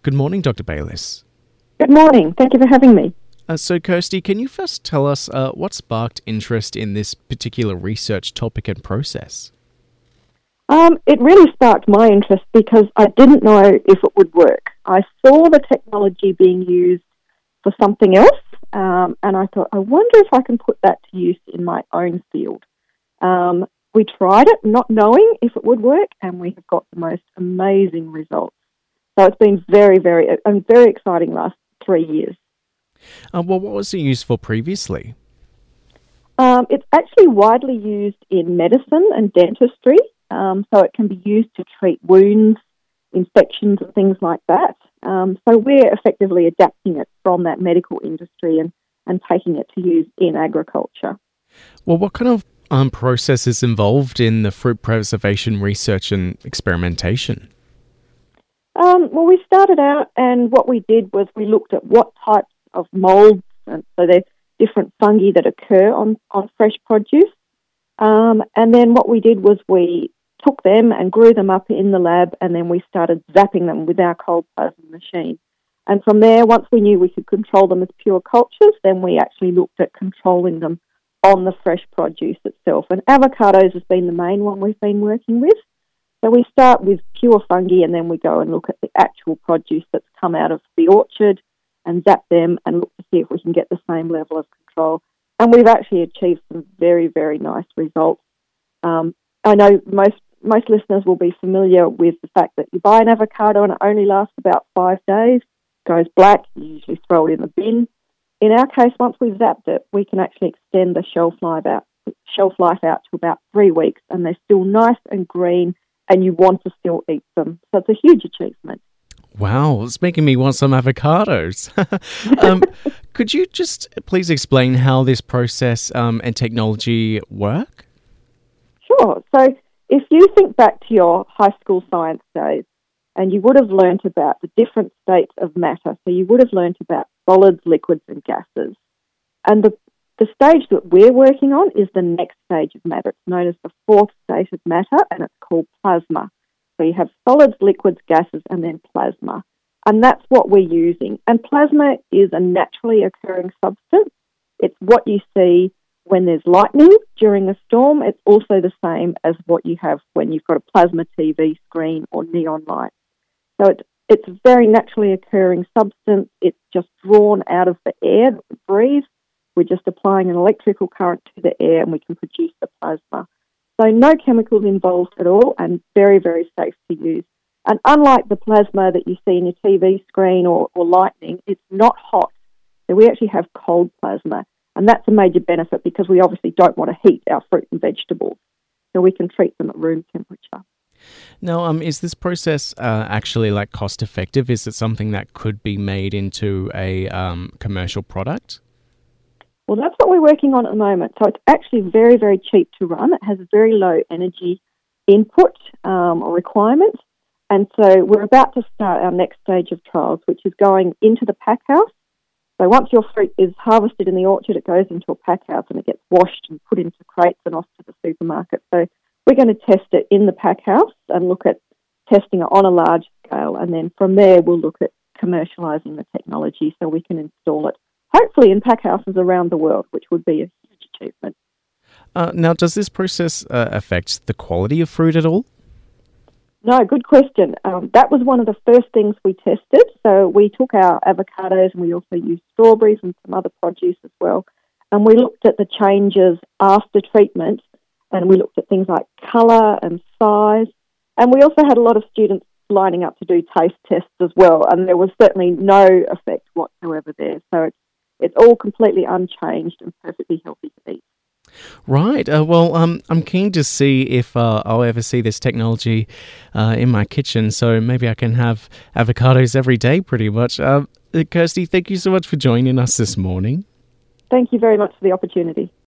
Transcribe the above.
Good morning, Dr. Bayliss. Good morning. Thank you for having me. So, Kirsty, can you first tell us what sparked interest in this particular research topic and process? It really sparked my interest because I didn't know if it would work. I saw the technology being used for something else, and I thought, I wonder if I can put that to use in my own field. We tried it, not knowing if it would work, and we have got the most amazing results. So it's been very exciting last 3 years. What was it used for previously? It's actually widely used in medicine and dentistry, so it can be used to treat wounds, infections and things like that. So we're effectively adapting it from that medical industry and taking it to use in agriculture. Well, what kind of process is involved in the fruit preservation research and experimentation? Well, we started out and what we did was we looked at what types of molds, and so there's different fungi that occur on fresh produce. And then what we did was we took them and grew them up in the lab, and then we started zapping them with our cold plasma machine. And from there, once we knew we could control them as pure cultures, then we actually looked at controlling them on the fresh produce itself. And avocados has been the main one we've been working with. So we start with pure fungi, and then we go and look at the actual produce that's come out of the orchard and zap them and look to see if we can get the same level of control. And we've actually achieved some very nice results. I know most listeners will be familiar with the fact that you buy an avocado and it only lasts about 5 days, goes black, you usually throw it in the bin. In our case, once we've zapped it, we can actually extend the shelf life out to about 3 weeks, and they're still nice and green, and you want to still eat them. So it's a huge achievement. Wow, it's making me want some avocados. Could you just please explain how this process and technology work? Sure. So if you think back to your high school science days, and you would have learnt about the different states of matter, so you would have learnt about solids, liquids and gases. And the stage that we're working on is the next stage of matter. It's known as the fourth state of matter, and it's called plasma. So you have solids, liquids, gases, and then plasma. And that's what we're using. And plasma is a naturally occurring substance. It's what you see when there's lightning during a storm. It's also the same as what you have when you've got a plasma TV screen or neon lights. So it's a very naturally occurring substance. It's just drawn out of the air that we breathe. We're just applying an electrical current to the air and we can produce the plasma. So no chemicals involved at all, and very safe to use. And unlike the plasma that you see in your TV screen or lightning, it's not hot. So we actually have cold plasma. And that's a major benefit because we obviously don't want to heat our fruit and vegetables. So we can treat them at room temperature. Now, is this process actually cost effective? Is it something that could be made into a commercial product? Well, that's what we're working on at the moment. So it's actually very cheap to run. It has a very low energy input or requirement. And so we're about to start our next stage of trials, which is going into the pack house. So once your fruit is harvested in the orchard, it goes into a pack house and it gets washed and put into crates and off to the supermarket. So we're going to test it in the pack house and look at testing it on a large scale. And then from there, we'll look at commercialising the technology so we can install it, hopefully in pack houses around the world, which would be a huge achievement. Now, does this process affect the quality of fruit at all? No, good question. That was one of the first things we tested. So we took our avocados and we also used strawberries and some other produce as well. And we looked at the changes after treatment, and we looked at things like colour and size. And we also had a lot of students lining up to do taste tests as well. And there was certainly no effect whatsoever there. So it's all completely unchanged and perfectly healthy to eat. Right. Well, I'm keen to see if I'll ever see this technology in my kitchen. So maybe I can have avocados every day pretty much. Kirsty, thank you so much for joining us this morning. Thank you very much for the opportunity.